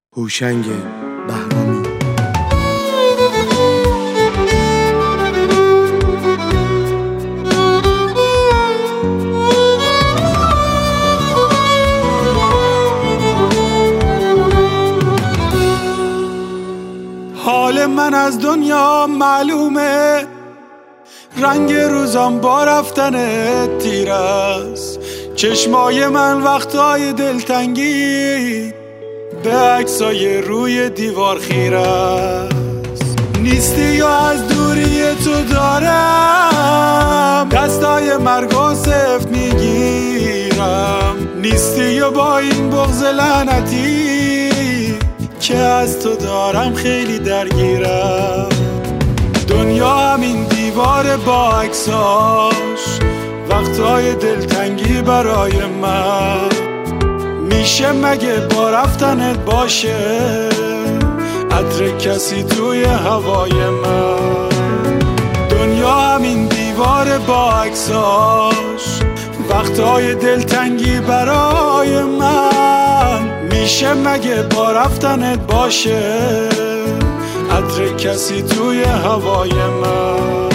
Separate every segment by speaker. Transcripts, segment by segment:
Speaker 1: هوشنگ بهرامی.
Speaker 2: حال من از دنیا معلومه، رنگ روزم با رفتن تیر است. چشمای من وقتای دلتنگی به عکسای روی دیوار خیره است. نیستی یا از دوری تو دارم دستای مرگ و سفت میگیرم. نیستی یا با این بغض لعنتی که از تو دارم خیلی درگیرم. دنیا همین دیوار با عکساش، وقتای دلتنگی برای من. میشه مگه با رفتنت باشه عطر کسی توی هوای من؟ دنیا همین دیوار با عکساش، وقتای دلتنگی برای من. میشه مگه با رفتنت باشه عطر کسی توی هوای من؟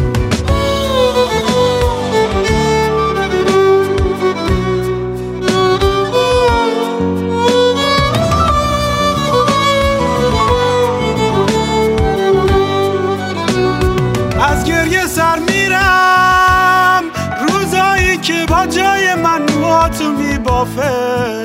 Speaker 2: از گریه سر میرم روزایی که با جای من موهاتو میبافه.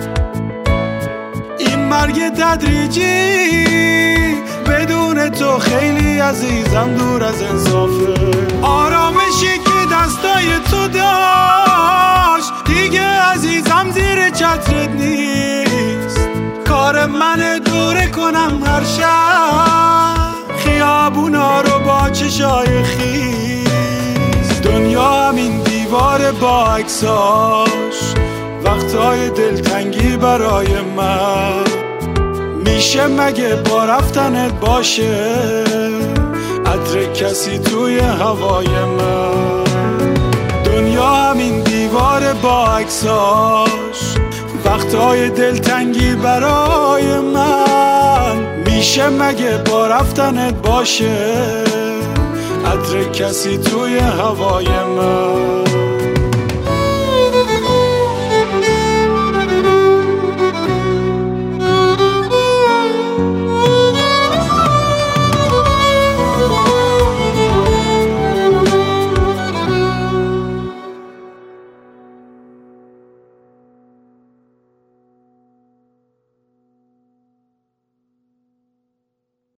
Speaker 2: این مرگ تدریجی بدون تو خیلی عزیزم دور از انصافه. آرامشی که دستای تو داشت دیگه عزیزم زیر چترت نیست. کار منه دوره کنم هر شب خیابونا رو با چشای خیز. دنیا همین دیوار با عکساش، وقتای دلتنگی برای من. میشه مگه با رفتنت باشه عطر کسی توی هوای من؟ دنیا همین دیوار با عکساش، وقتای دلتنگی برای من. میشه مگه با رفتنت باشه عطر کسی توی هوای من؟